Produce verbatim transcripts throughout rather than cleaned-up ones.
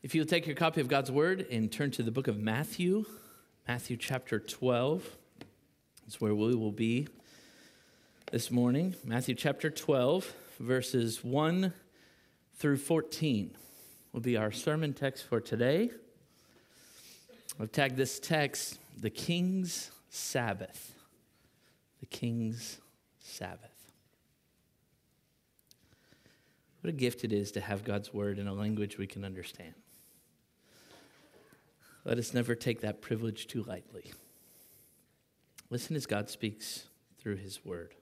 If you'll take your copy of God's Word and turn to the book of Matthew, Matthew chapter twelve, that's where we will be this morning. Matthew chapter twelve, verses one through fourteen will be our sermon text for today. I've tagged this text, the King's Sabbath. The King's Sabbath. What a gift it is to have God's Word in a language we can understand. Let us never take that privilege too lightly. Listen as God speaks through his word.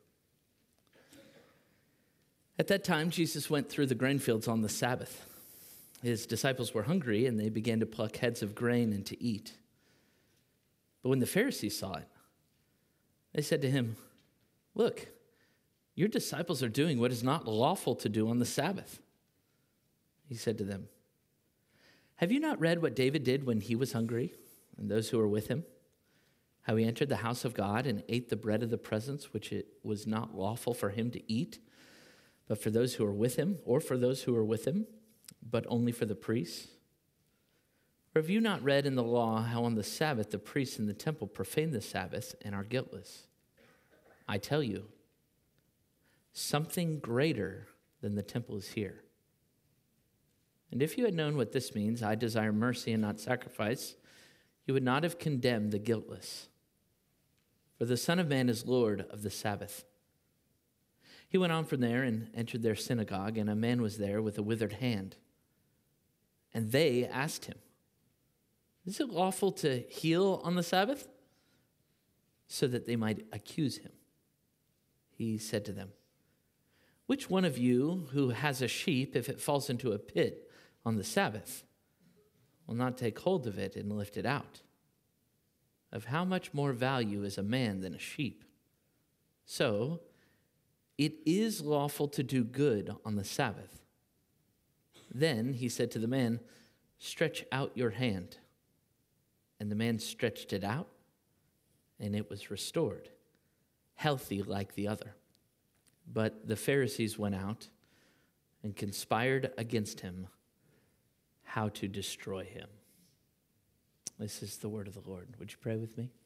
At that time, Jesus went through the grain fields on the Sabbath. His disciples were hungry, and they began to pluck heads of grain and to eat. But when the Pharisees saw it, they said to him, "Look, your disciples are doing what is not lawful to do on the Sabbath." He said to them, "Have you not read what David did when he was hungry, and those who were with him? How he entered the house of God and ate the bread of the presence, which it was not lawful for him to eat, but for those who were with him, or for those who were with him, but only for the priests? Or have you not read in the law how on the Sabbath the priests in the temple profane the Sabbath and are guiltless? I tell you, something greater than the temple is here. And if you had known what this means, I desire mercy and not sacrifice, you would not have condemned the guiltless. For the Son of Man is Lord of the Sabbath." He went on from there and entered their synagogue, and a man was there with a withered hand. And they asked him, "Is it lawful to heal on the Sabbath?" So that they might accuse him. He said to them, "Which one of you who has a sheep, if it falls into a pit on the Sabbath, will not take hold of it and lift it out? Of how much more value is a man than a sheep? So, it is lawful to do good on the Sabbath." Then he said to the man, "Stretch out your hand." And the man stretched it out, and it was restored, healthy like the other. But the Pharisees went out and conspired against him how to destroy him. This is the word of the Lord. Would you pray with me?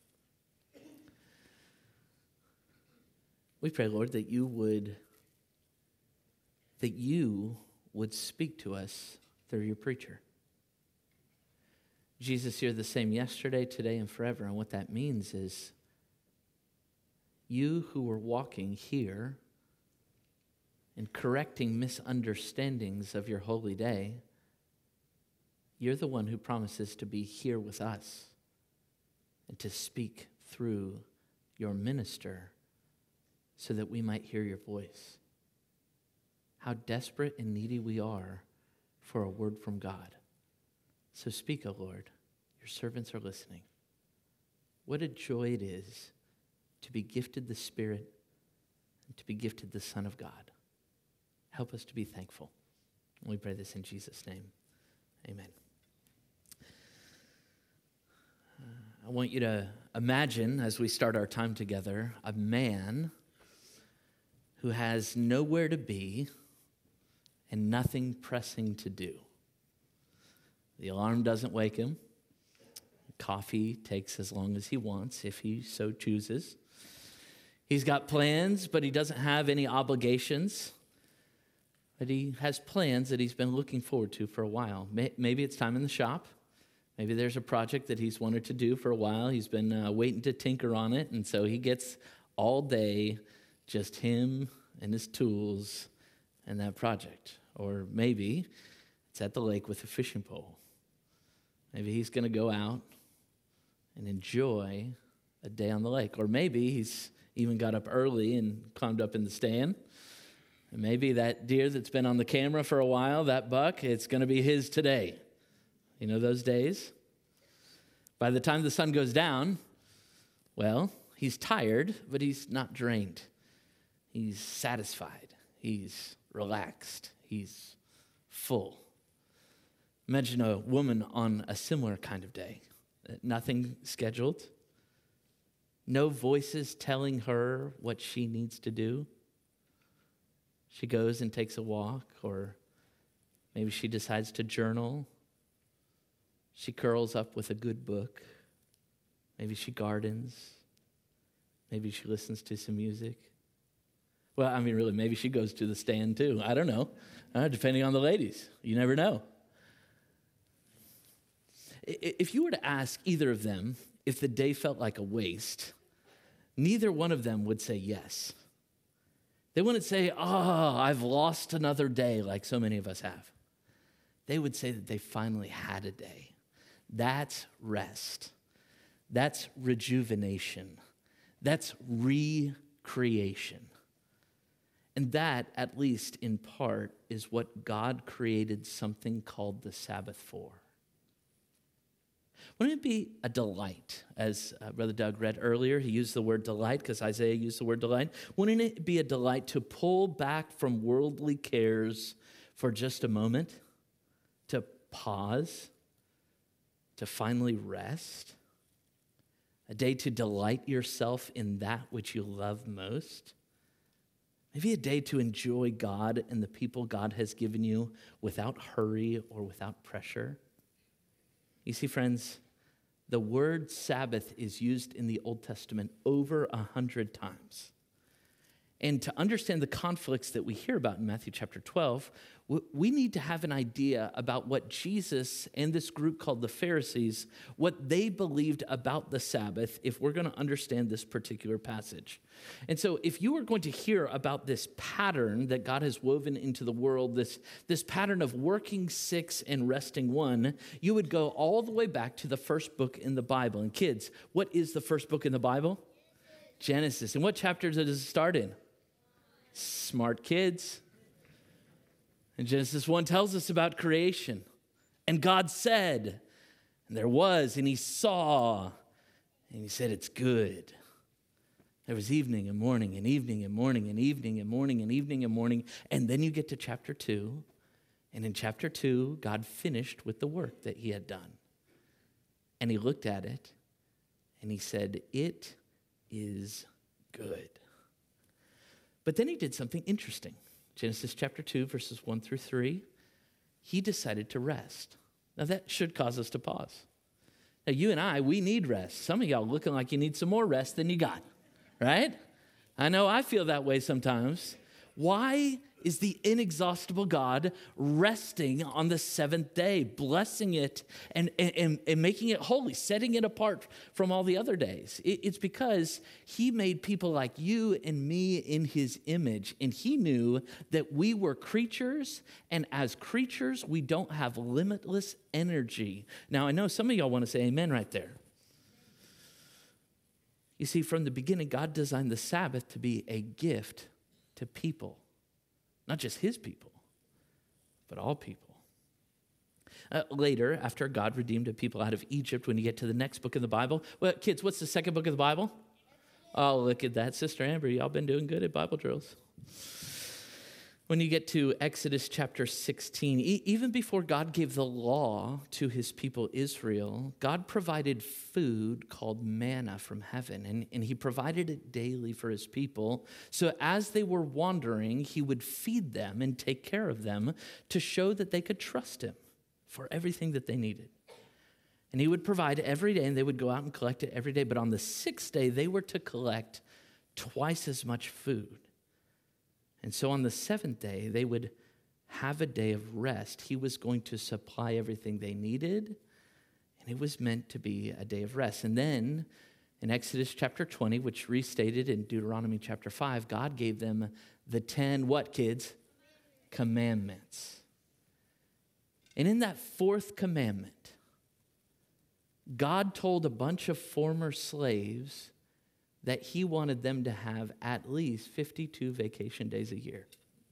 We pray, Lord, that you would that you would speak to us through your preacher. Jesus, you're the same yesterday, today, and forever. And what that means is you who were walking here and correcting misunderstandings of your holy day, you're the one who promises to be here with us and to speak through your minister so that we might hear your voice. How desperate and needy we are for a word from God. So speak, O Lord. Your servants are listening. What a joy it is to be gifted the Spirit and to be gifted the Son of God. Help us to be thankful. And we pray this in Jesus' name. Amen. I want you to imagine, as we start our time together, a man who has nowhere to be and nothing pressing to do. The alarm doesn't wake him. Coffee takes as long as he wants, if he so chooses. He's got plans, but he doesn't have any obligations. But he has plans that he's been looking forward to for a while. Maybe it's time in the shop. Maybe there's a project that he's wanted to do for a while. He's been uh, waiting to tinker on it, and so he gets all day, just him and his tools and that project. Or maybe it's at the lake with a fishing pole. Maybe he's going to go out and enjoy a day on the lake. Or maybe he's even got up early and climbed up in the stand. And maybe that deer that's been on the camera for a while, that buck, it's going to be his today. You know those days? By the time the sun goes down, well, he's tired, but he's not drained. He's satisfied. He's relaxed. He's full. Imagine a woman on a similar kind of day. Nothing scheduled. No voices telling her what she needs to do. She goes and takes a walk, or maybe she decides to journal She curls up with a good book. Maybe she gardens. Maybe she listens to some music. Well, I mean, really, maybe she goes to the stand too. I don't know, uh, depending on the ladies. You never know. If you were to ask either of them if the day felt like a waste, neither one of them would say yes. They wouldn't say, oh, I've lost another day like so many of us have. They would say that they finally had a day. That's rest. That's rejuvenation. That's recreation. And that, at least in part, is what God created something called the Sabbath for. Wouldn't it be a delight, as uh, Brother Doug read earlier, he used the word delight because Isaiah used the word delight. Wouldn't it be a delight to pull back from worldly cares for just a moment, to pause, to finally rest? A day to delight yourself in that which you love most? Maybe a day to enjoy God and the people God has given you without hurry or without pressure? You see, friends, the word Sabbath is used in the Old Testament over a hundred times. And to understand the conflicts that we hear about in Matthew chapter twelve, we need to have an idea about what Jesus and this group called the Pharisees, what they believed about the Sabbath, if we're going to understand this particular passage. And so if you are going to hear about this pattern that God has woven into the world, this, this pattern of working six and resting one, you would go all the way back to the first book in the Bible. And kids, what is the first book in the Bible? Genesis. And what chapter does it start in? Smart kids. And Genesis one tells us about creation. And God said, and there was, and he saw, and he said, it's good. There was evening and morning and evening and morning and evening and morning and evening and morning. And then you get to chapter two. And in chapter two, God finished with the work that he had done. And he looked at it and he said, it is good. But then he did something interesting. Genesis chapter two, verses one through three, he decided to rest. Now that should cause us to pause. Now you and I, we need rest. Some of y'all looking like you need some more rest than you got, right? I know I feel that way sometimes. Why is the inexhaustible God resting on the seventh day, blessing it and, and, and making it holy, setting it apart from all the other days? It, it's because he made people like you and me in his image, and he knew that we were creatures, and as creatures, we don't have limitless energy. Now, I know some of y'all want to say amen right there. You see, from the beginning, God designed the Sabbath to be a gift to people. Not just his people, but all people. Uh, later, after God redeemed a people out of Egypt, when you get to the next book of the Bible, well, kids, what's the second book of the Bible? Oh, look at that. Sister Amber, y'all been doing good at Bible drills. When you get to Exodus chapter sixteen, e- even before God gave the law to his people Israel, God provided food called manna from heaven, and, and he provided it daily for his people. So as they were wandering, he would feed them and take care of them to show that they could trust him for everything that they needed. And he would provide every day, and they would go out and collect it every day. But on the sixth day, they were to collect twice as much food. And so on the seventh day, they would have a day of rest. He was going to supply everything they needed, and it was meant to be a day of rest. And then in Exodus chapter twenty, which restated in Deuteronomy chapter five, God gave them the ten, what, kids? Commandments. And in that fourth commandment, God told a bunch of former slaves that he wanted them to have at least fifty-two vacation days a year.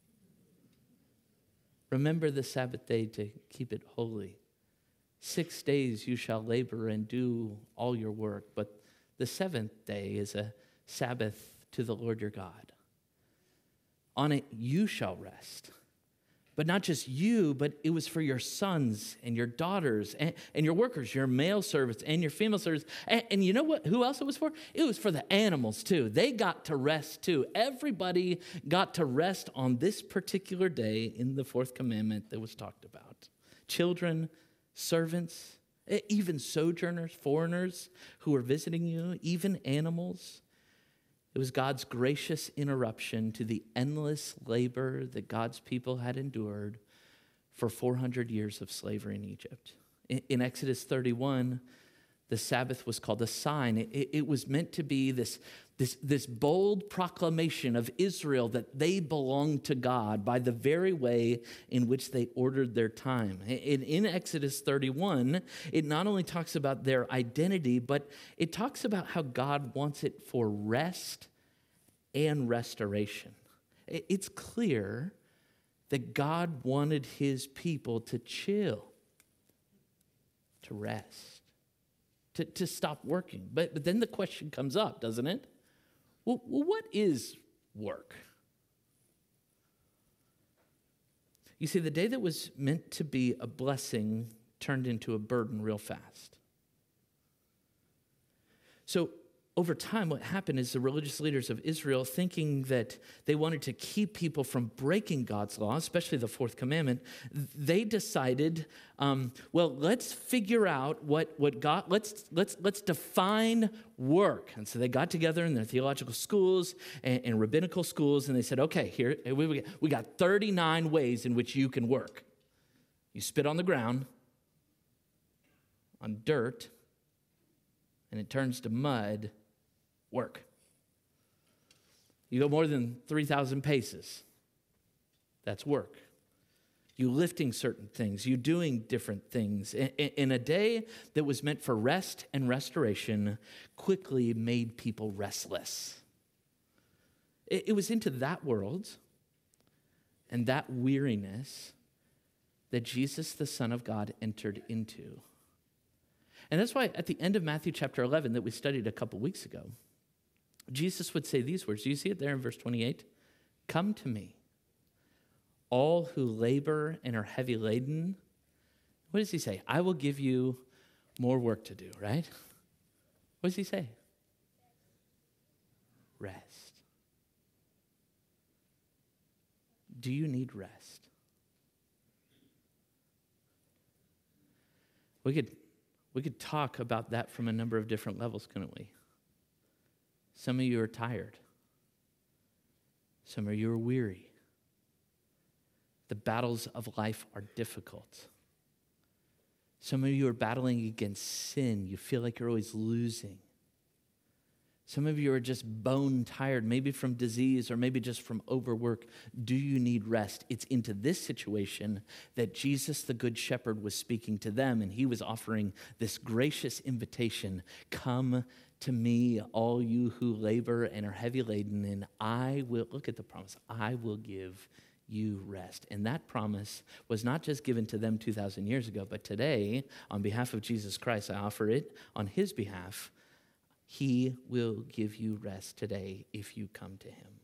Remember the Sabbath day to keep it holy. Six days you shall labor and do all your work, but the seventh day is a Sabbath to the Lord your God. On it you shall rest. But not just you, but it was for your sons and your daughters and, and your workers, your male servants and your female servants. And, and you know what? Who else it was for? It was for the animals too. They got to rest too. Everybody got to rest on this particular day in the fourth commandment that was talked about. Children, servants, E- Even sojourners, foreigners who were visiting you, even animals. It was God's gracious interruption to the endless labor that God's people had endured for four hundred years of slavery in Egypt. In, in Exodus thirty-one, the Sabbath was called a sign. It, it, it was meant to be this, this, this bold proclamation of Israel that they belonged to God by the very way in which they ordered their time. In, in Exodus thirty-one, it not only talks about their identity, but it talks about how God wants it for rest and restoration. It, it's clear that God wanted his people to chill, to rest, to, to stop working. But, but then the question comes up, doesn't it? Well, well, what is work? You see, the day that was meant to be a blessing turned into a burden real fast. So over time, what happened is the religious leaders of Israel, thinking that they wanted to keep people from breaking God's law, especially the fourth commandment, they decided, um, well, let's figure out what, what God, let's, let's, let's define work. And so they got together in their theological schools and, and rabbinical schools, and they said, okay, here, we, we got thirty-nine ways in which you can work. You spit on the ground, on dirt, and it turns to mud. Work. You go more than three thousand paces. That's work. You lifting certain things. You doing different things. In a day that was meant for rest and restoration, quickly made people restless. It was into that world and that weariness that Jesus, the Son of God, entered into. And that's why at the end of Matthew chapter eleven that we studied a couple weeks ago, Jesus would say these words. Do you see it there in verse twenty-eight? Come to me, all who labor and are heavy laden. What does he say? I will give you more work to do, right? What does he say? Rest. Do you need rest? We could, we could talk about that from a number of different levels, couldn't we? Some of you are tired. Some of you are weary. The battles of life are difficult. Some of you are battling against sin. You feel like you're always losing. Some of you are just bone tired, maybe from disease or maybe just from overwork. Do you need rest? It's into this situation that Jesus, the Good Shepherd, was speaking to them, and he was offering this gracious invitation. Come to me, all you who labor and are heavy laden, and I will, look at the promise, I will give you rest. And that promise was not just given to them two thousand years ago, but today, on behalf of Jesus Christ, I offer it on his behalf. He will give you rest today if you come to him.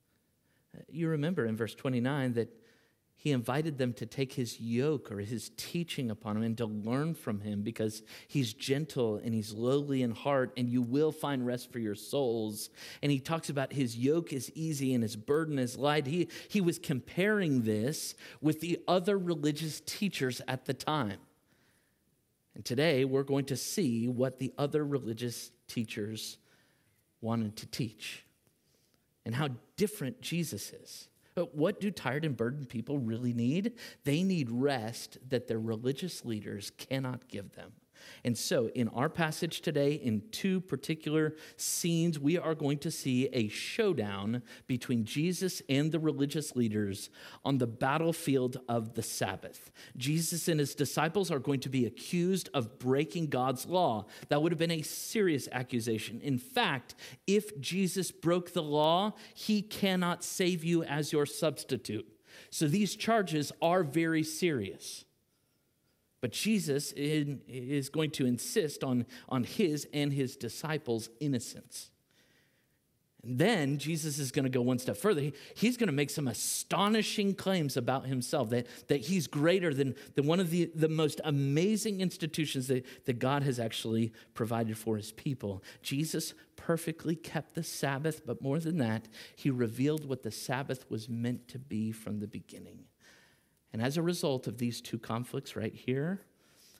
You remember in verse twenty-nine that he invited them to take his yoke or his teaching upon him and to learn from him because he's gentle and he's lowly in heart, and you will find rest for your souls. And he talks about his yoke is easy and his burden is light. He, he was comparing this with the other religious teachers at the time. And today we're going to see what the other religious teachers wanted to teach and how different Jesus is. But what do tired and burdened people really need? They need rest that their religious leaders cannot give them. And so in our passage today, in two particular scenes, we are going to see a showdown between Jesus and the religious leaders on the battlefield of the Sabbath. Jesus and his disciples are going to be accused of breaking God's law. That would have been a serious accusation. In fact, if Jesus broke the law, he cannot save you as your substitute. So these charges are very serious. But Jesus is going to insist on, on his and his disciples' innocence. And then Jesus is going to go one step further. He, he's going to make some astonishing claims about himself, that, that he's greater than, than one of the, the most amazing institutions that, that God has actually provided for his people. Jesus perfectly kept the Sabbath, but more than that, he revealed what the Sabbath was meant to be from the beginning. And as a result of these two conflicts right here,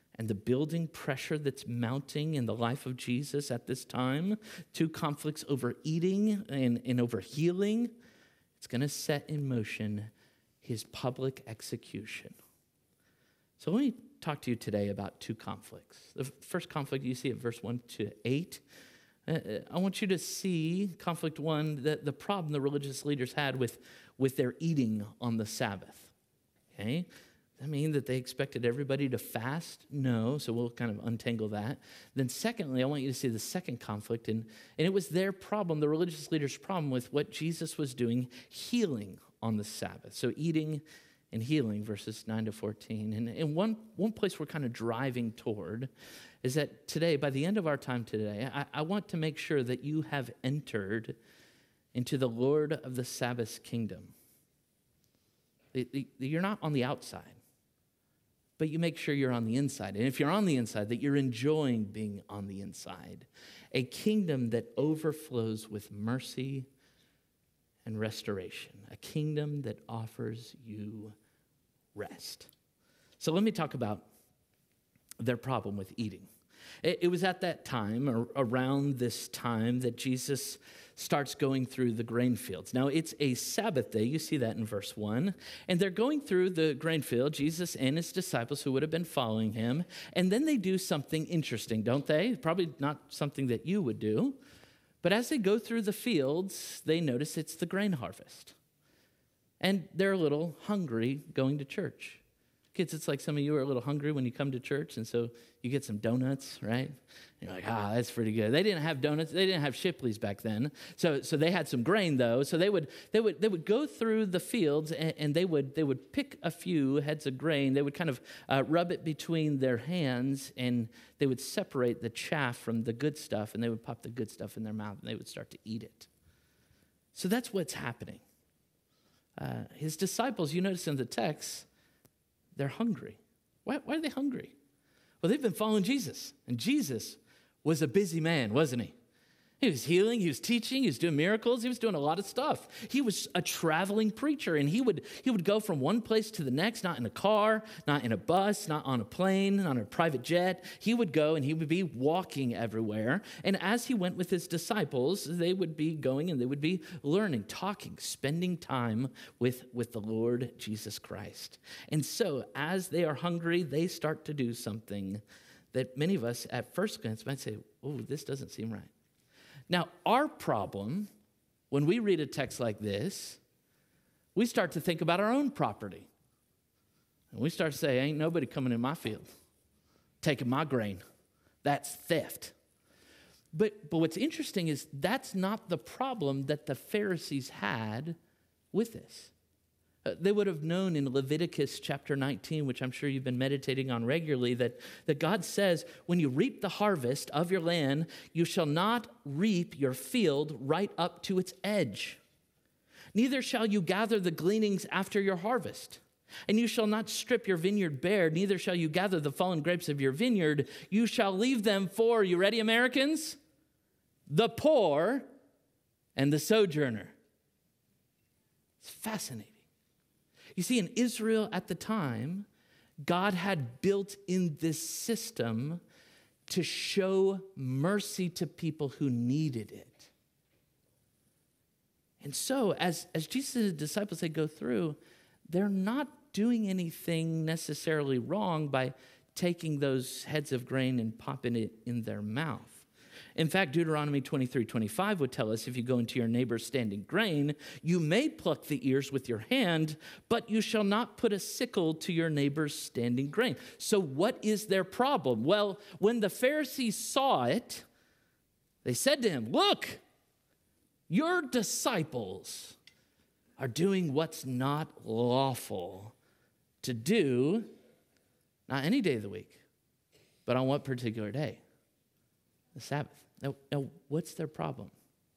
and the building pressure that's mounting in the life of Jesus at this time, two conflicts over eating and, and over healing, it's going to set in motion his public execution. So let me talk to you today about two conflicts. The first conflict you see at verse one to eight. Uh, I want you to see conflict one, the, the problem the religious leaders had with, with their eating on the Sabbath. Okay? Does that mean that they expected everybody to fast? No, so we'll kind of untangle that. Then secondly, I want you to see the second conflict, and, and it was their problem, the religious leaders' problem with what Jesus was doing, healing on the Sabbath. So eating and healing, verses nine to fourteen. And, and one, one place we're kind of driving toward is that today, by the end of our time today, I, I want to make sure that you have entered into the Lord of the Sabbath's kingdom. You're not on the outside, but you make sure you're on the inside. And if you're on the inside, that you're enjoying being on the inside. A kingdom that overflows with mercy and restoration. A kingdom that offers you rest. So let me talk about their problem with eating. It, it was at that time, or around this time, that Jesus starts going through the grain fields. Now, it's a Sabbath day. You see that in verse one. And they're going through the grain field, Jesus and his disciples who would have been following him. And then they do something interesting, don't they? Probably not something that you would do. But as they go through the fields, they notice it's the grain harvest. And they're a little hungry going to church. Kids, it's like some of you are a little hungry when you come to church, and so you get some donuts, right? And you're like, ah, that's pretty good. They didn't have donuts. They didn't have Shipley's back then. So so they had some grain, though. So they would they would, they would go through the fields, and, and they would they would pick a few heads of grain. They would kind of uh, rub it between their hands, and they would separate the chaff from the good stuff, and they would pop the good stuff in their mouth, and they would start to eat it. So that's what's happening. Uh, his disciples, you notice in the text, they're hungry. Why, why are they hungry? Well, they've been following Jesus, and Jesus was a busy man, wasn't he? He was healing, he was teaching, he was doing miracles, he was doing a lot of stuff. He was a traveling preacher, and he would he would go from one place to the next, not in a car, not in a bus, not on a plane, not on a private jet. He would go and he would be walking everywhere. And as he went with his disciples, they would be going and they would be learning, talking, spending time with, with the Lord Jesus Christ. And so as they are hungry, they start to do something that many of us at first glance might say, oh, this doesn't seem right. Now, our problem, when we read a text like this, we start to think about our own property. And we start to say, ain't nobody coming in my field, taking my grain. That's theft. But, but what's interesting is that's not the problem that the Pharisees had with this. Uh, they would have known in Leviticus chapter nineteen, which I'm sure you've been meditating on regularly, that, that God says, when you reap the harvest of your land, you shall not reap your field right up to its edge. Neither shall you gather the gleanings after your harvest. And you shall not strip your vineyard bare, neither shall you gather the fallen grapes of your vineyard. You shall leave them for, you ready, Americans? The poor and the sojourner. It's fascinating. You see, in Israel at the time, God had built in this system to show mercy to people who needed it. And so, as, as Jesus and his disciples, they go through, they're not doing anything necessarily wrong by taking those heads of grain and popping it in their mouth. In fact, Deuteronomy twenty-three twenty-five would tell us, if you go into your neighbor's standing grain, you may pluck the ears with your hand, but you shall not put a sickle to your neighbor's standing grain. So what is their problem? Well, when the Pharisees saw it, they said to him, look, your disciples are doing what's not lawful to do, not any day of the week, but on what particular day? The Sabbath. Now, now what's their problem?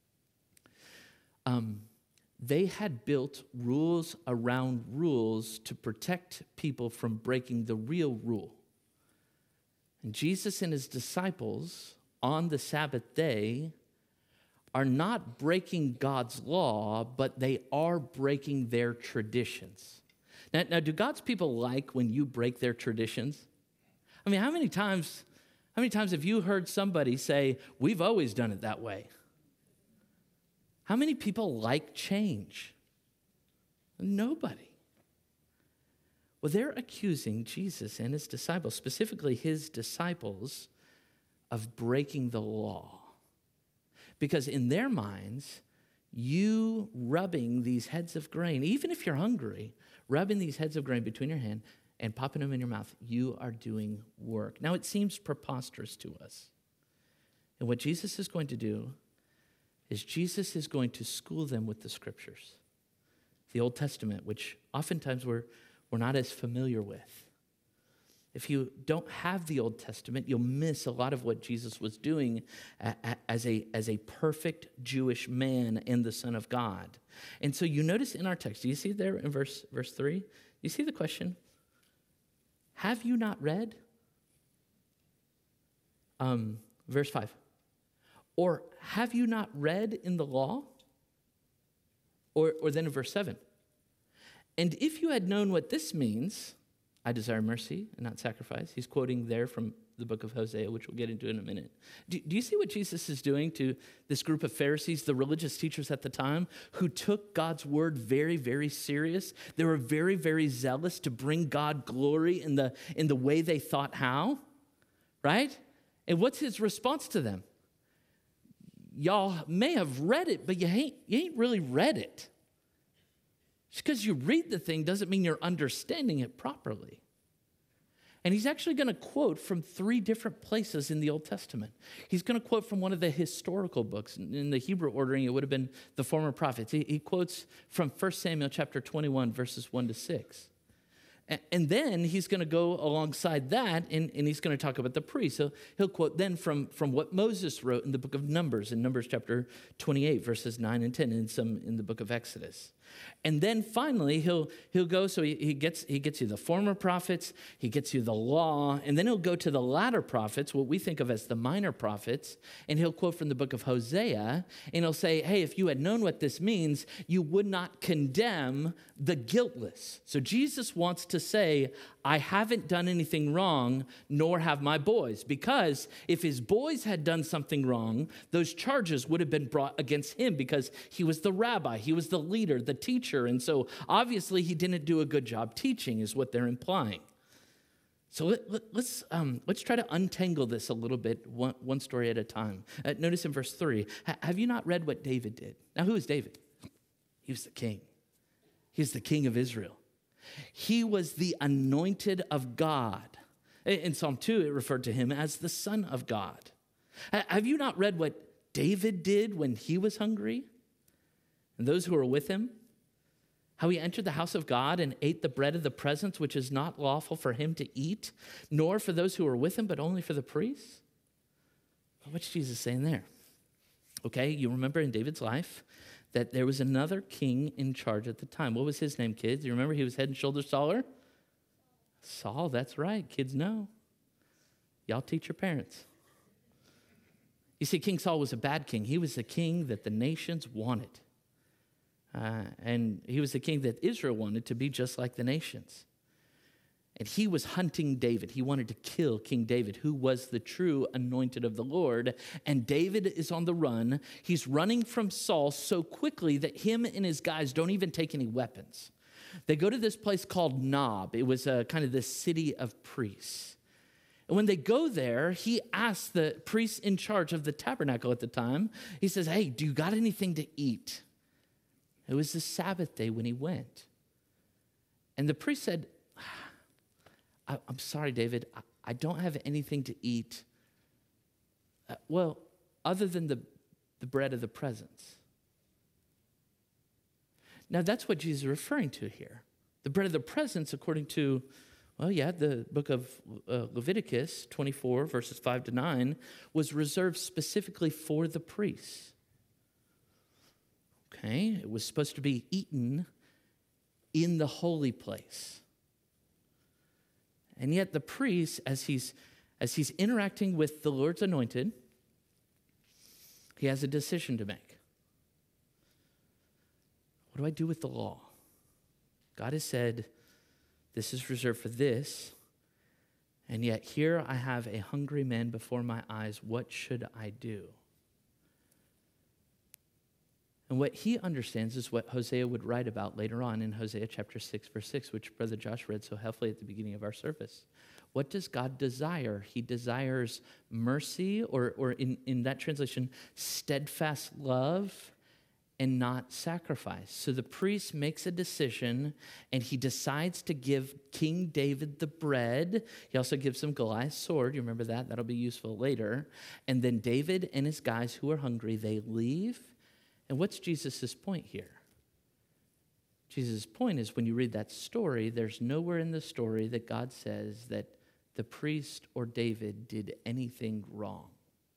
Um, they had built rules around rules to protect people from breaking the real rule. And Jesus and his disciples on the Sabbath day are not breaking God's law, but they are breaking their traditions. Now, now do God's people like when you break their traditions? I mean, how many times, how many times have you heard somebody say, we've always done it that way? How many people like change? Nobody. Well, they're accusing Jesus and his disciples, specifically his disciples, of breaking the law. Because in their minds, you rubbing these heads of grain, even if you're hungry, rubbing these heads of grain between your hand and popping them in your mouth, you are doing work. Now, it seems preposterous to us. And what Jesus is going to do is Jesus is going to school them with the scriptures, the Old Testament, which oftentimes we're, we're not as familiar with. If you don't have the Old Testament, you'll miss a lot of what Jesus was doing as a, as a perfect Jewish man and the Son of God. And so you notice in our text, do you see there in verse, verse three? You see the question? Have you not read? Um, verse five. Or have you not read in the law? Or, or then in verse seven. And if you had known what this means, I desire mercy and not sacrifice. He's quoting there from the book of Hosea, which we'll get into in a minute. Do, do you see what Jesus is doing to this group of Pharisees, the religious teachers at the time, who took God's word very, very serious? They were very, very zealous to bring God glory in the, in the way they thought how, right? And what's his response to them? Y'all may have read it, but you ain't, you ain't really read it. Just because you read the thing doesn't mean you're understanding it properly. And he's actually going to quote from three different places in the Old Testament. He's going to quote from one of the historical books. In the Hebrew ordering, it would have been the former prophets. He, he quotes from First Samuel chapter twenty-one, verses one to six. And, and then he's going to go alongside that, and, and he's going to talk about the priests. So he'll quote then from, from what Moses wrote in the book of Numbers, in Numbers chapter twenty-eight, verses nine and ten, and some in the book of Exodus. And then finally, he'll he'll go, so he, he gets he gets you the former prophets, he gets you the law, and then he'll go to the latter prophets, what we think of as the minor prophets, and he'll quote from the book of Hosea, and he'll say, hey, if you had known what this means, you would not condemn the guiltless. So Jesus wants to say, I haven't done anything wrong, nor have my boys, because if his boys had done something wrong, those charges would have been brought against him because he was the rabbi, he was the leader, the teacher, and so obviously he didn't do a good job teaching is what they're implying. So let, let, let's, um, let's try to untangle this a little bit, one, one story at a time. Uh, notice in verse three, have you not read what David did? Now, who is David? He was the king. He's the king of Israel. He was the anointed of God. In Psalm two, it referred to him as the Son of God. Have you not read what David did when he was hungry? And those who were with him? How he entered the house of God and ate the bread of the presence, which is not lawful for him to eat, nor for those who were with him, but only for the priests? What's Jesus saying there? Okay, you remember in David's life that there was another king in charge at the time. What was his name, kids? You remember he was head and shoulders taller? Saul, that's right. Kids know. Y'all teach your parents. You see, King Saul was a bad king. He was the king that the nations wanted. Uh, and he was the king that Israel wanted to be just like the nations. And he was hunting David. He wanted to kill King David, who was the true anointed of the Lord. And David is on the run. He's running from Saul so quickly that him and his guys don't even take any weapons. They go to this place called Nob. It was a, kind of the city of priests. And when they go there, he asks the priests in charge of the tabernacle at the time, he says, hey, do you got anything to eat? It was the Sabbath day when he went. And the priest said, I'm sorry, David, I don't have anything to eat. Uh, well, other than the, the bread of the presence. Now, that's what Jesus is referring to here. The bread of the presence, according to, well, yeah, the book of uh, Leviticus twenty-four, verses five to nine, was reserved specifically for the priests. Okay, it was supposed to be eaten in the holy place. And yet the priest, as he's, as he's interacting with the Lord's anointed, he has a decision to make. What do I do with the law? God has said, this is reserved for this, And yet here I have a hungry man before my eyes. What should I do? And what he understands is what Hosea would write about later on in Hosea chapter six, verse six, which Brother Josh read so helpfully at the beginning of our service. What does God desire? He desires mercy, or, or in, in that translation, steadfast love and not sacrifice. So the priest makes a decision, and he decides to give King David the bread. He also gives him Goliath's sword. You remember that? That'll be useful later. And then David and his guys who are hungry, they leave. And what's Jesus' point here? Jesus' point is when you read that story, there's nowhere in the story that God says that the priest or David did anything wrong.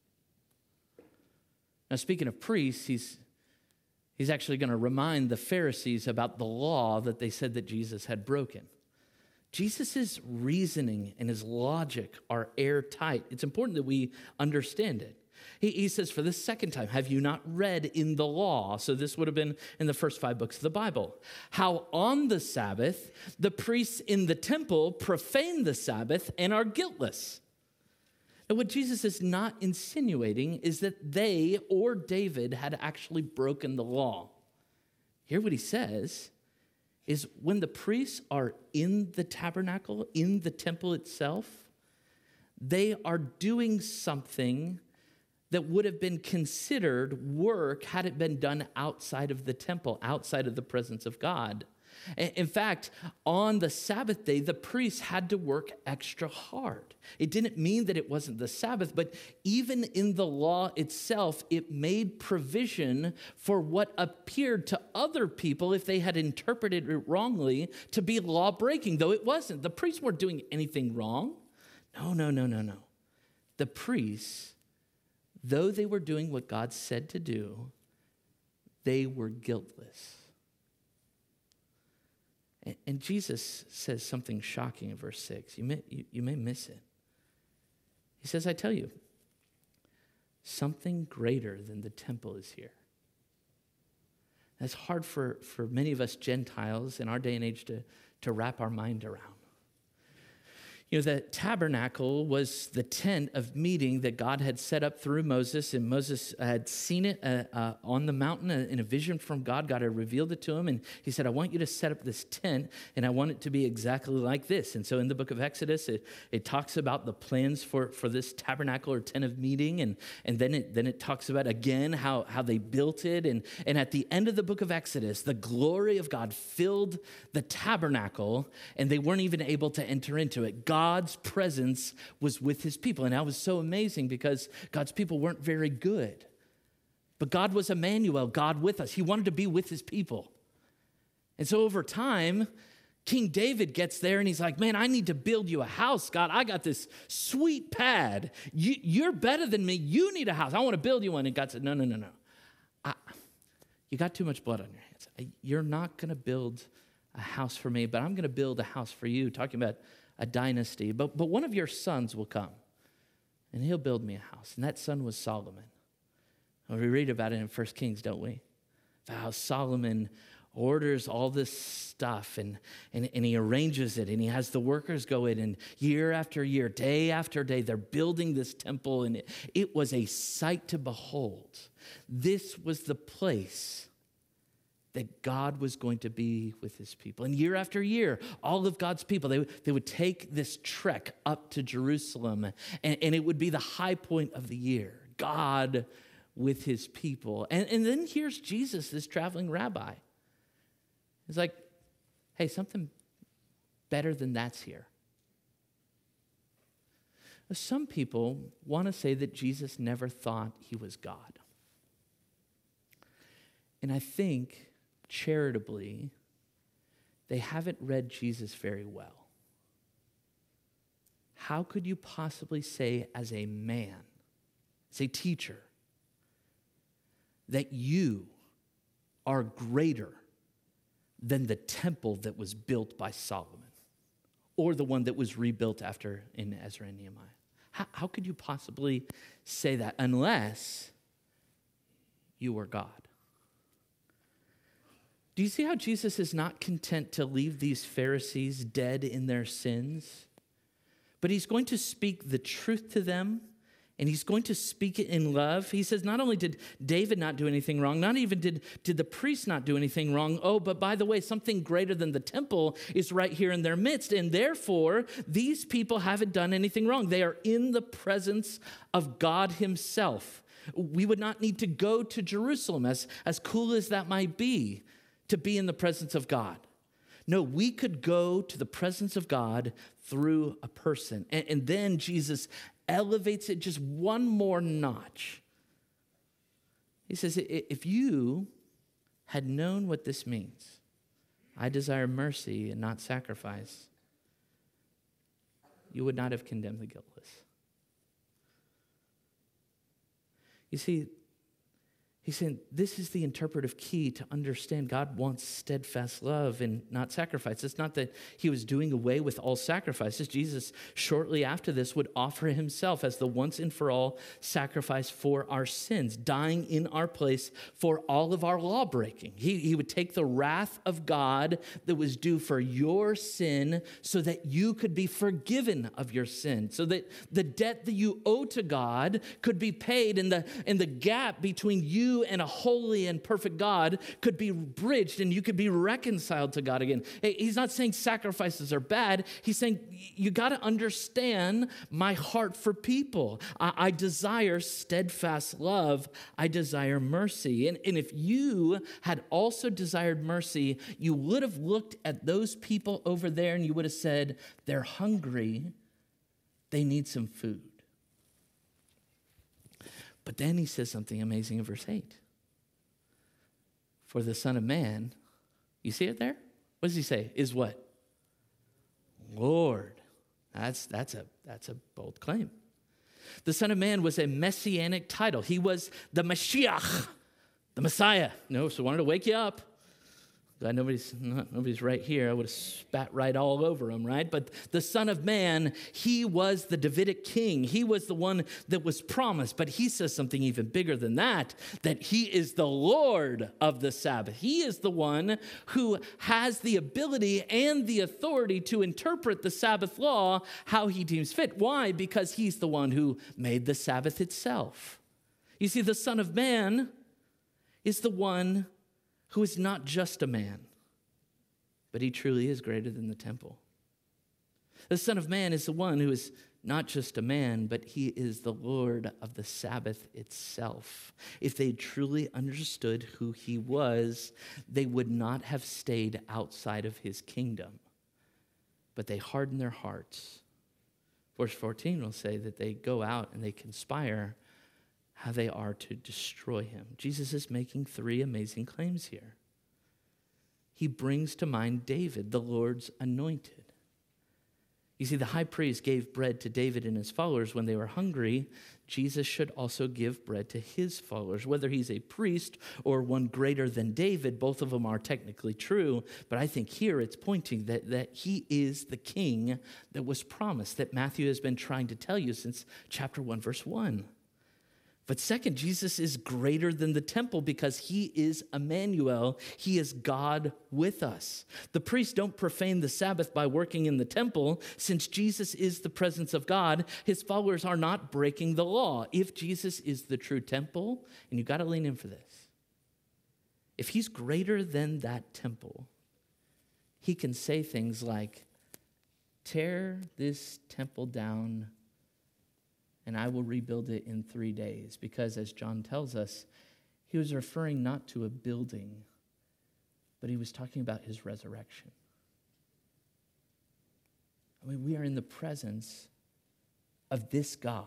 Now, speaking of priests, he's, he's actually going to remind the Pharisees about the law that they said that Jesus had broken. Jesus' reasoning and his logic are airtight. It's important that we understand it. He, he says for the second time, have you not read in the law? So this would have been in the first five books of the Bible. How on the Sabbath, the priests in the temple profane the Sabbath and are guiltless. And what Jesus is not insinuating is that they or David had actually broken the law. Here what he says is when the priests are in the tabernacle, in the temple itself, they are doing something that would have been considered work had it been done outside of the temple, outside of the presence of God. In fact, on the Sabbath day, the priests had to work extra hard. It didn't mean that it wasn't the Sabbath, but even in the law itself, it made provision for what appeared to other people, if they had interpreted it wrongly, to be law-breaking, though it wasn't. The priests weren't doing anything wrong. No, no, no, no, no. The priests, though they were doing what God said to do, they were guiltless. And Jesus says something shocking in verse six. You may, you, you may miss it. He says, I tell you, something greater than the temple is here. That's hard for, for many of us Gentiles in our day and age to, to wrap our mind around. You know, the tabernacle was the tent of meeting that God had set up through Moses, and Moses had seen it uh, uh, on the mountain uh, in a vision from God. God had revealed it to him, and he said, I want you to set up this tent, and I want it to be exactly like this. And so in the book of Exodus, it, it talks about the plans for, for this tabernacle or tent of meeting, and, and then, it, then it talks about, again, how, how they built it. And, and at the end of the book of Exodus, the glory of God filled the tabernacle, and they weren't even able to enter into it. God God's presence was with his people. And that was so amazing because God's people weren't very good. But God was Emmanuel, God with us. He wanted to be with his people. And so over time, King David gets there and he's like, man, I need to build you a house, God. I got this sweet pad. You, you're better than me. You need a house. I want to build you one. And God said, no, no, no, no. I, you got too much blood on your hands. You're not going to build a house for me, but I'm going to build a house for you. Talking about a dynasty, but, but one of your sons will come, and he'll build me a house. And that son was Solomon. Well, we read about it in First Kings, don't we? How Solomon orders all this stuff, and, and, and he arranges it, and he has the workers go in, and year after year, day after day, they're building this temple, and it, it was a sight to behold. This was the place that God was going to be with his people. And year after year, all of God's people, they, they would take this trek up to Jerusalem, and, and it would be the high point of the year, God with his people. And, and then here's Jesus, this traveling rabbi. He's like, hey, something better than that's here. Some people want to say that Jesus never thought he was God. And I think charitably, they haven't read Jesus very well. How could you possibly say as a man, as a teacher, that you are greater than the temple that was built by Solomon or the one that was rebuilt after in Ezra and Nehemiah? How, how could you possibly say that unless you were God? Do you see how Jesus is not content to leave these Pharisees dead in their sins? But but he's going to speak the truth to them, and he's going to speak it in love. He says, not only did David not do anything wrong, not even did, did the priests not do anything wrong. Oh, but by the way, something greater than the temple is right here in their midst. And therefore, these people haven't done anything wrong. They are in the presence of God himself. We would not need to go to Jerusalem, as, as cool as that might be, to be in the presence of God. No, we could go to the presence of God through a person. And, and then Jesus elevates it just one more notch. He says, if you had known what this means, I desire mercy and not sacrifice, you would not have condemned the guiltless. You see, he's saying this is the interpretive key to understand God wants steadfast love and not sacrifice. It's not that he was doing away with all sacrifices. Jesus, shortly after this, would offer himself as the once and for all sacrifice for our sins, dying in our place for all of our law breaking. He, he would take the wrath of God that was due for your sin so that you could be forgiven of your sin, so that the debt that you owe to God could be paid, and the, and the gap between you and a holy and perfect God could be bridged, and you could be reconciled to God again. He's not saying sacrifices are bad. He's saying you got to understand my heart for people. I, I desire steadfast love. I desire mercy. And, and if you had also desired mercy, you would have looked at those people over there and you would have said, they're hungry. They need some food. But then he says something amazing in verse eight. For the Son of Man, you see it there? What does he say? Is what? Lord. That's, that's, a, that's a bold claim. The Son of Man was a messianic title. He was the Mashiach, the Messiah. No, so I wanted to wake you up. Glad nobody's, not, nobody's right here. I would have spat right all over him, right? But the Son of Man, he was the Davidic king. He was the one that was promised. But he says something even bigger than that, that he is the Lord of the Sabbath. He is the one who has the ability and the authority to interpret the Sabbath law how he deems fit. Why? Because he's the one who made the Sabbath itself. You see, the Son of Man is the one who is not just a man, but he truly is greater than the temple. The Son of Man is the one who is not just a man, but he is the Lord of the Sabbath itself. If they truly understood who he was, they would not have stayed outside of his kingdom, but they hardened their hearts. Verse fourteen will say that they go out and they conspire how they are to destroy him. Jesus is making three amazing claims here. He brings to mind David, the Lord's anointed. You see, the high priest gave bread to David and his followers when they were hungry. Jesus should also give bread to his followers. Whether he's a priest or one greater than David, both of them are technically true. But I think here it's pointing that, that he is the king that was promised, that Matthew has been trying to tell you since chapter one, verse one. But second, Jesus is greater than the temple because he is Emmanuel. He is God with us. The priests don't profane the Sabbath by working in the temple. Since Jesus is the presence of God, his followers are not breaking the law. If Jesus is the true temple, and you've got to lean in for this, if he's greater than that temple, he can say things like, tear this temple down and I will rebuild it in three days. Because as John tells us, he was referring not to a building, but he was talking about his resurrection. I mean, we are in the presence of this God.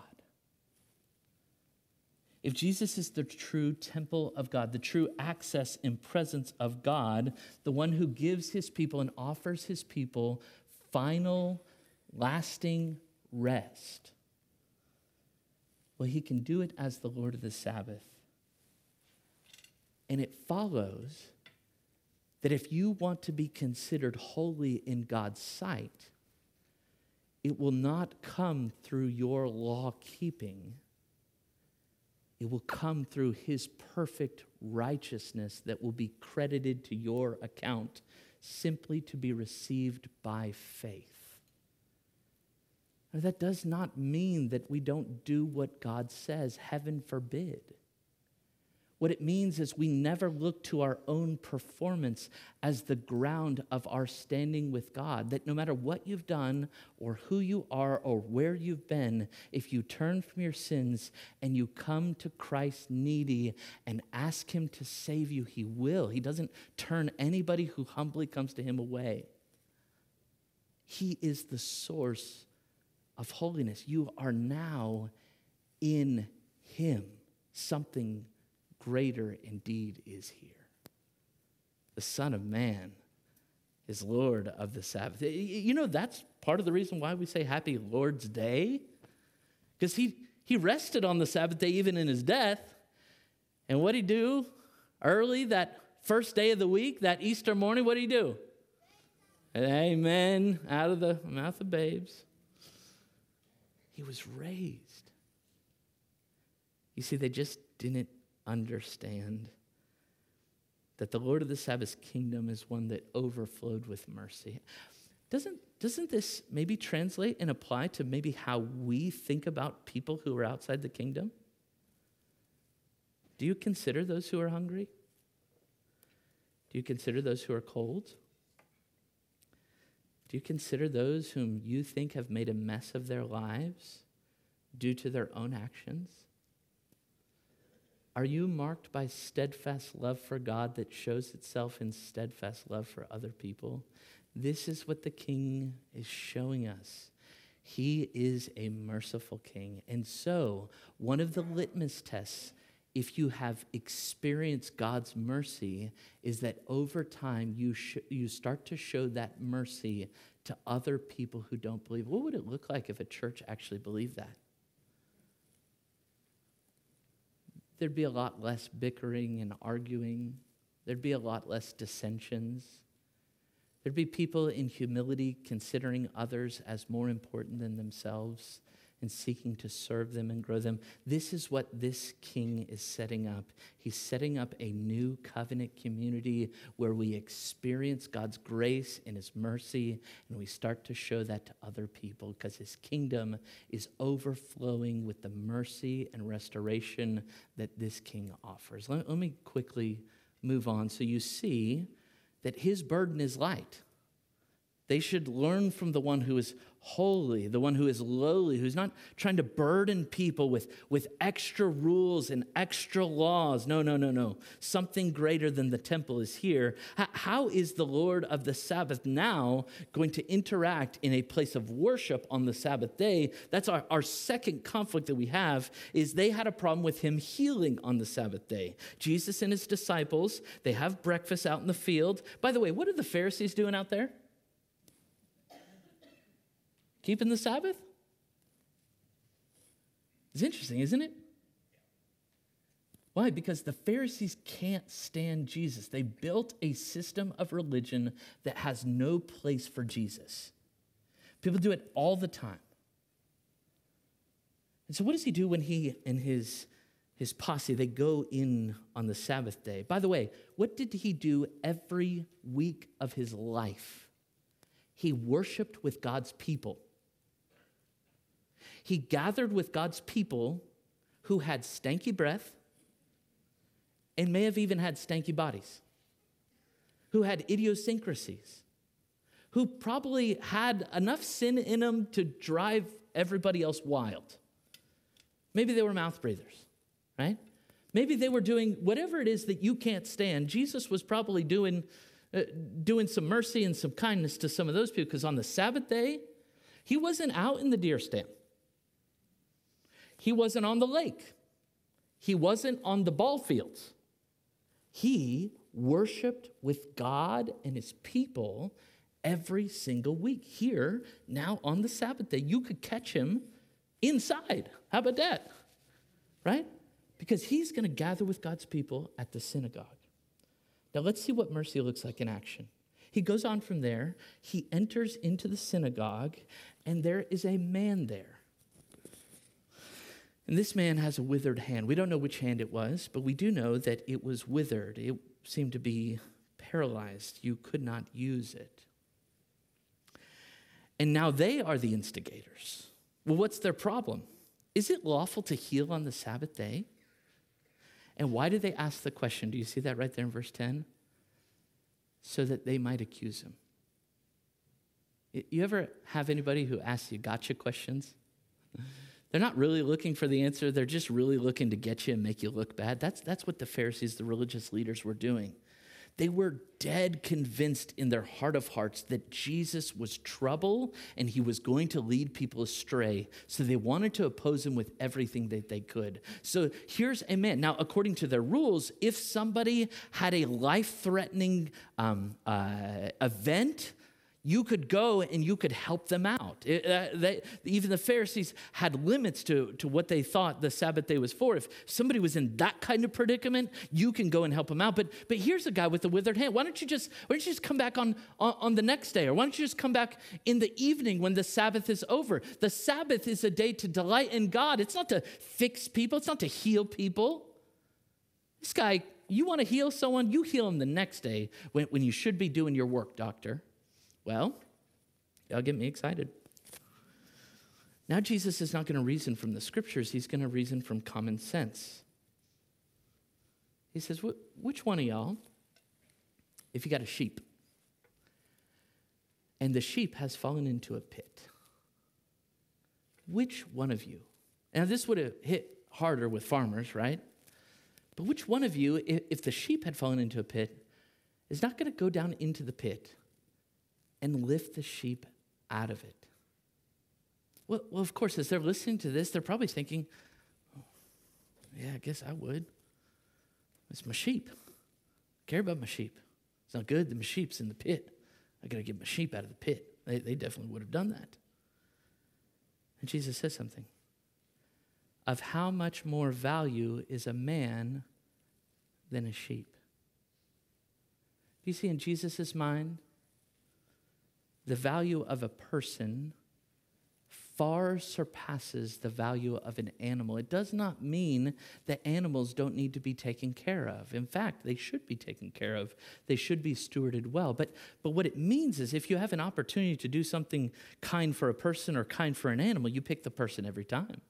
If Jesus is the true temple of God, the true access and presence of God, the one who gives his people and offers his people final, lasting rest, well, he can do it as the Lord of the Sabbath. And it follows that if you want to be considered holy in God's sight, it will not come through your law keeping. It will come through his perfect righteousness that will be credited to your account simply to be received by faith. Now, that does not mean that we don't do what God says. Heaven forbid. What it means is we never look to our own performance as the ground of our standing with God. That no matter what you've done or who you are or where you've been, if you turn from your sins and you come to Christ needy and ask him to save you, he will. He doesn't turn anybody who humbly comes to him away. He is the source of holiness. You are now in him. Something greater indeed is here. The Son of Man is Lord of the Sabbath. You know, that's part of the reason why we say Happy Lord's Day, because he, he rested on the Sabbath day even in his death. And what did he do early that first day of the week, that Easter morning? What did he do? Amen, out of the mouth of babes. He was raised. You see, they just didn't understand that the Lord of the Sabbath's kingdom is one that overflowed with mercy. Doesn't, doesn't this maybe translate and apply to maybe how we think about people who are outside the kingdom? Do you consider those who are hungry? Do you consider those who are cold? Do you consider those whom you think have made a mess of their lives due to their own actions? Are you marked by steadfast love for God that shows itself in steadfast love for other people? This is what the King is showing us. He is a merciful King. And so, one of the litmus tests, if you have experienced God's mercy, is that over time you sh- you start to show that mercy to other people who don't believe. What would it look like if a church actually believed that? There'd be a lot less bickering and arguing. There'd be a lot less dissensions. There'd be people in humility considering others as more important than themselves and seeking to serve them and grow them. This is what this King is setting up. He's setting up a new covenant community where we experience God's grace and his mercy, and we start to show that to other people because his kingdom is overflowing with the mercy and restoration that this King offers. Let, let me quickly move on. So you see that his burden is light. They should learn from the one who is holy, the one who is lowly, who's not trying to burden people with, with extra rules and extra laws. No, no, no, no. Something greater than the temple is here. H- how is the Lord of the Sabbath now going to interact in a place of worship on the Sabbath day? That's our, our second conflict that we have, is they had a problem with him healing on the Sabbath day. Jesus and his disciples, they have breakfast out in the field. By the way, what are the Pharisees doing out there? Keeping the Sabbath? It's interesting, isn't it? Why? Because the Pharisees can't stand Jesus. They built a system of religion that has no place for Jesus. People do it all the time. And so what does he do when he and his, his posse, they go in on the Sabbath day? By the way, what did he do every week of his life? He worshiped with God's people. He gathered with God's people who had stanky breath and may have even had stanky bodies, who had idiosyncrasies, who probably had enough sin in them to drive everybody else wild. Maybe they were mouth breathers, right? Maybe they were doing whatever it is that you can't stand. Jesus was probably doing, uh, doing some mercy and some kindness to some of those people, because on the Sabbath day, he wasn't out in the deer stand. He wasn't on the lake. He wasn't on the ball fields. He worshiped with God and his people every single week. Here, now on the Sabbath day, you could catch him inside. How about that? Right? Because he's going to gather with God's people at the synagogue. Now let's see what mercy looks like in action. He goes on from there. He enters into the synagogue, and there is a man there. And this man has a withered hand. We don't know which hand it was, but we do know that it was withered. It seemed to be paralyzed. You could not use it. And now they are the instigators. Well, what's their problem? Is it lawful to heal on the Sabbath day? And why did they ask the question? Do you see that right there in verse ten? So that they might accuse him. You ever have anybody who asks you gotcha questions? They're not really looking for the answer. They're just really looking to get you and make you look bad. That's, that's what the Pharisees, the religious leaders, were doing. They were dead convinced in their heart of hearts that Jesus was trouble and he was going to lead people astray. So they wanted to oppose him with everything that they could. So here's a man. Now, according to their rules, if somebody had a life-threatening um, uh, event, you could go and you could help them out. It, uh, they, even the Pharisees had limits to, to what they thought the Sabbath day was for. If somebody was in that kind of predicament, you can go and help them out. But but here's a guy with a withered hand. Why don't you just why don't you just come back on, on, on the next day? Or why don't you just come back in the evening when the Sabbath is over? The Sabbath is a day to delight in God. It's not to fix people. It's not to heal people. This guy, you want to heal someone, you heal him the next day when, when you should be doing your work, doctor. Well, that'll get me excited. Now Jesus is not going to reason from the scriptures. He's going to reason from common sense. He says, which one of y'all, if you got a sheep, and the sheep has fallen into a pit, which one of you, now this would have hit harder with farmers, right? But which one of you, if the sheep had fallen into a pit, is not going to go down into the pit and lift the sheep out of it? Well, well, of course, as they're listening to this, they're probably thinking, oh, yeah, I guess I would. It's my sheep. I care about my sheep. It's not good that my sheep's in the pit. I got to get my sheep out of the pit. They, they definitely would have done that. And Jesus says something. Of how much more value is a man than a sheep? Do you see in Jesus' mind, the value of a person far surpasses the value of an animal. It does not mean that animals don't need to be taken care of. In fact, they should be taken care of. They should be stewarded well. But, but what it means is if you have an opportunity to do something kind for a person or kind for an animal, you pick the person every time.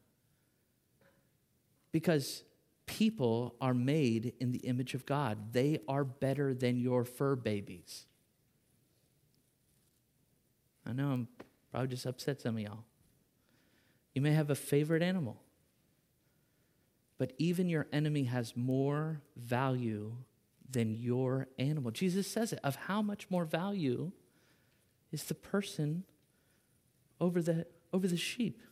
Because people are made in the image of God. They are better than your fur babies. I know I'm probably just upset some of y'all. You may have a favorite animal, but even your enemy has more value than your animal. Jesus says it, of how much more value is the person over the, over the sheep.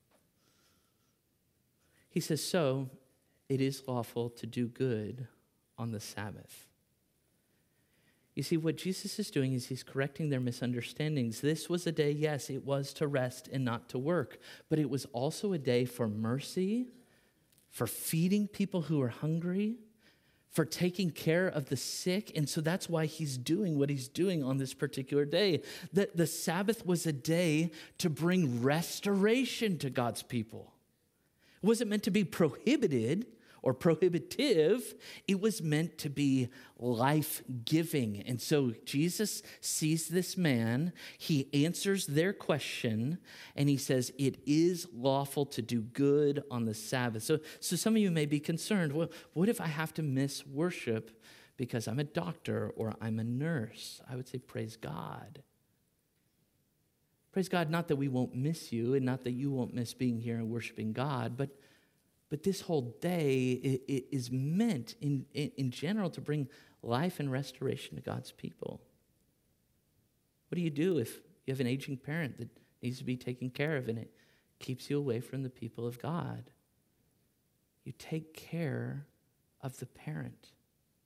He says, so it is lawful to do good on the Sabbath. You see, what Jesus is doing is he's correcting their misunderstandings. This was a day, yes, it was to rest and not to work, but it was also a day for mercy, for feeding people who are hungry, for taking care of the sick. And so that's why he's doing what he's doing on this particular day. That the Sabbath was a day to bring restoration to God's people. It wasn't meant to be prohibited or prohibitive. It was meant to be life-giving. And so Jesus sees this man, he answers their question, and he says, it is lawful to do good on the Sabbath. So, so some of you may be concerned, well, what if I have to miss worship because I'm a doctor or I'm a nurse? I would say, praise God. Praise God, not that we won't miss you and not that you won't miss being here and worshiping God, but But this whole day is meant in, in, in general to bring life and restoration to God's people. What do you do if you have an aging parent that needs to be taken care of and it keeps you away from the people of God? You take care of the parent.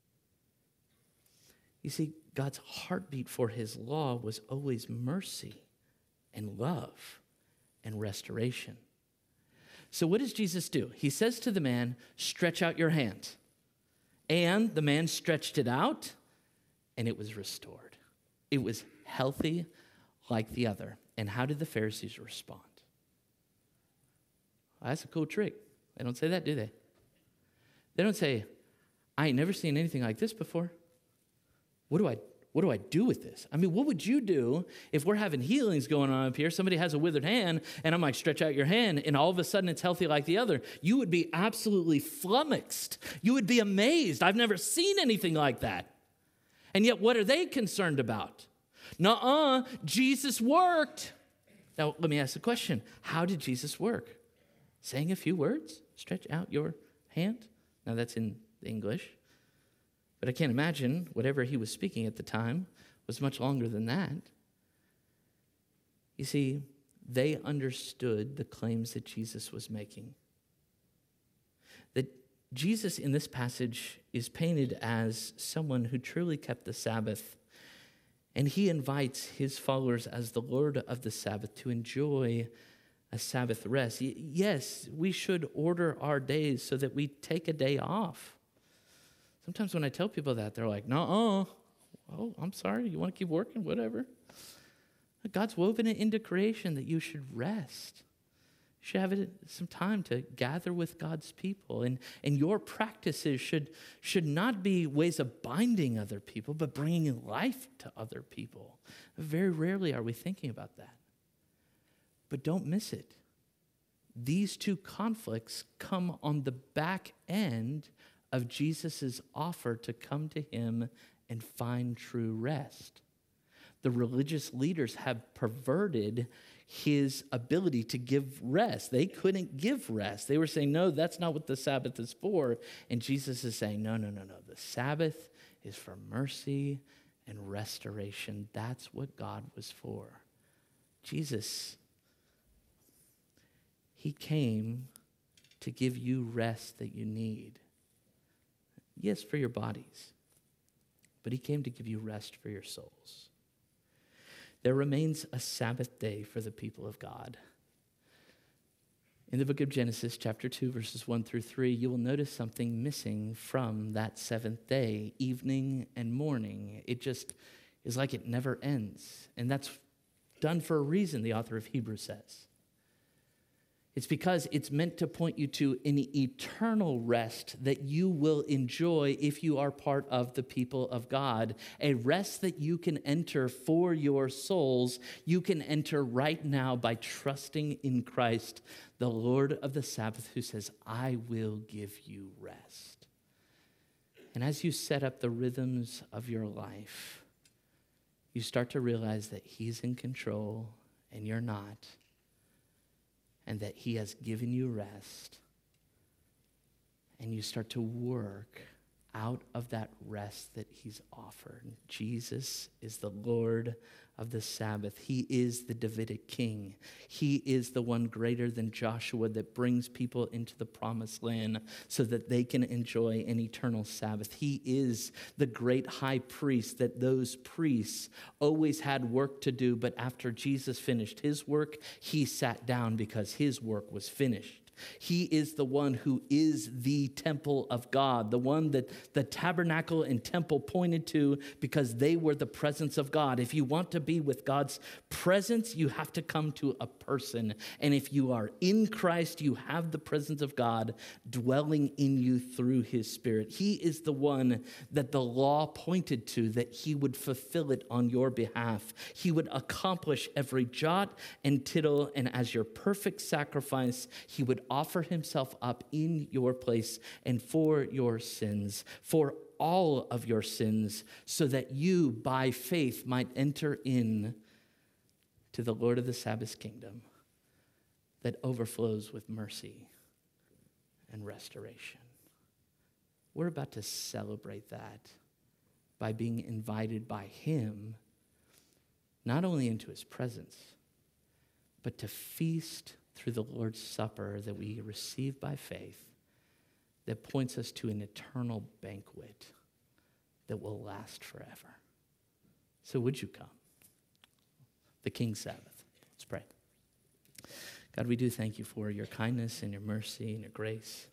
You see, God's heartbeat for his law was always mercy and love and restoration. So what does Jesus do? He says to the man, stretch out your hand. And the man stretched it out, and it was restored. It was healthy like the other. And how did the Pharisees respond? Well, that's a cool trick. They don't say that, do they? They don't say, I ain't never seen anything like this before. What do I, what do I do with this? I mean, what would you do if we're having healings going on up here? Somebody has a withered hand, and I'm like, stretch out your hand, and all of a sudden it's healthy like the other. You would be absolutely flummoxed. You would be amazed. I've never seen anything like that. And yet, what are they concerned about? Nuh-uh, Jesus worked. Now, let me ask the question. How did Jesus work? Saying a few words? Stretch out your hand? Now, that's in English. But I can't imagine whatever he was speaking at the time was much longer than that. You see, they understood the claims that Jesus was making. That Jesus in this passage is painted as someone who truly kept the Sabbath, and he invites his followers as the Lord of the Sabbath to enjoy a Sabbath rest. Yes, we should order our days so that we take a day off. Sometimes when I tell people that, they're like, no, oh, I'm sorry, you want to keep working, whatever. God's woven it into creation that you should rest. You should have it, some time to gather with God's people. And, and your practices should, should not be ways of binding other people, but bringing life to other people. Very rarely are we thinking about that. But don't miss it. These two conflicts come on the back end of Jesus' offer to come to him and find true rest. The religious leaders have perverted his ability to give rest. They couldn't give rest. They were saying, no, that's not what the Sabbath is for. And Jesus is saying, no, no, no, no. The Sabbath is for mercy and restoration. That's what God was for. Jesus, he came to give you rest that you need. Yes, for your bodies, but he came to give you rest for your souls. There remains a Sabbath day for the people of God. In the book of Genesis, chapter two, verses one through three, you will notice something missing from that seventh day, evening and morning. It just is like it never ends. And that's done for a reason, the author of Hebrews says. It's because it's meant to point you to an eternal rest that you will enjoy if you are part of the people of God. A rest that you can enter for your souls. You can enter right now by trusting in Christ, the Lord of the Sabbath, who says, I will give you rest. And as you set up the rhythms of your life, you start to realize that he's in control and you're not. And that he has given you rest. And you start to work out of that rest that he's offered. Jesus is the Lord of the Sabbath. He is the Davidic king. He is the one greater than Joshua that brings people into the promised land so that they can enjoy an eternal Sabbath. He is the great high priest that those priests always had work to do, but after Jesus finished his work, he sat down because his work was finished. He is the one who is the temple of God, the one that the tabernacle and temple pointed to because they were the presence of God. If you want to be with God's presence, you have to come to a person. And if you are in Christ, you have the presence of God dwelling in you through his Spirit. He is the one that the law pointed to, that he would fulfill it on your behalf. He would accomplish every jot and tittle, and as your perfect sacrifice, he would offer himself up in your place and for your sins, for all of your sins, so that you, by faith, might enter in to the Lord of the Sabbath kingdom that overflows with mercy and restoration. We're about to celebrate that by being invited by him, not only into his presence, but to feast through the Lord's Supper that we receive by faith that points us to an eternal banquet that will last forever. So would you come? The King's Sabbath. Let's pray. God, we do thank you for your kindness and your mercy and your grace.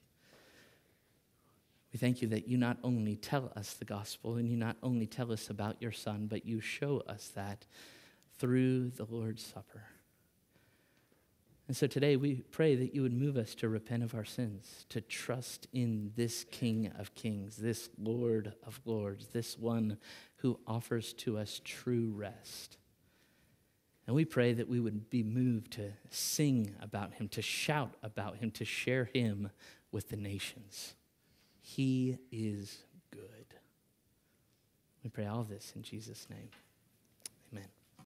We thank you that you not only tell us the gospel and you not only tell us about your Son, but you show us that through the Lord's Supper. And so today we pray that you would move us to repent of our sins, to trust in this King of Kings, this Lord of Lords, this one who offers to us true rest. And we pray that we would be moved to sing about him, to shout about him, to share him with the nations. He is good. We pray all of this in Jesus' name.